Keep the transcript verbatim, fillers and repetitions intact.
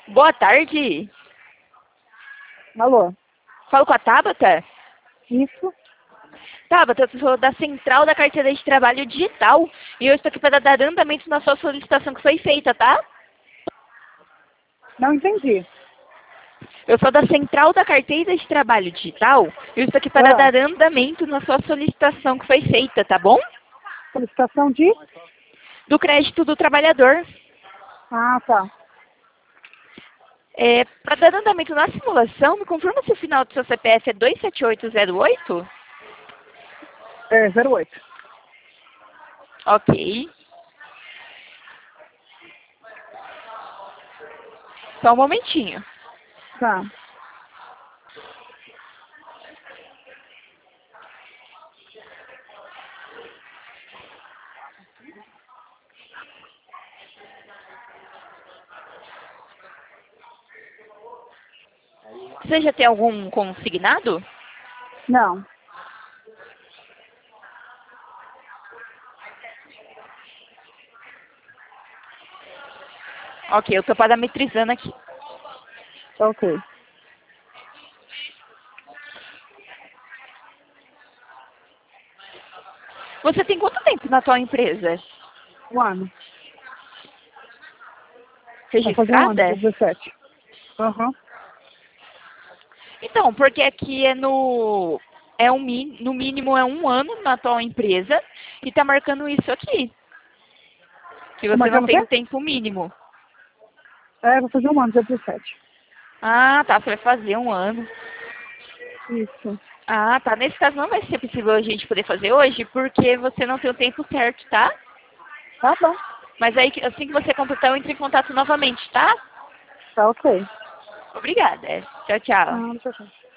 Boa tarde. Alô? Falo com a Tabata? Isso? Tabata, eu sou da Central da Carteira de Trabalho Digital e eu estou aqui para dar andamento na sua solicitação que foi feita, tá? Não entendi. Eu sou da Central da Carteira de Trabalho Digital e eu estou aqui para Ah, dar andamento na sua solicitação que foi feita, tá bom? solicitação de? Do crédito do trabalhador. Ah, tá. É, para dar andamento na simulação, me confirma se o final do seu C P F é dois sete oito zero oito? É zero oito. Ok. Só um momentinho. Tá. Você já tem algum consignado? Não. Ok, eu estou parametrizando aqui. Ok. Você tem quanto tempo na tua empresa? Um ano. Vai fazer um ano, dia Registrada? dezessete. Aham. Então, porque aqui é no... É um, mi- no mínimo é um ano na tua empresa e tá marcando isso aqui. Que Tá você não marcando o tem quê? o tempo mínimo. É, vou fazer um ano, dia dezessete. Ah, tá, você vai fazer um ano. Isso. Ah, tá. Nesse caso não vai ser possível a gente poder fazer hoje porque você não tem o tempo certo, tá? Tá bom. Mas aí, assim que você completar, eu entro em contato novamente, tá? Tá ok. Obrigada. Tchau, tchau. Ah, tchau, tchau.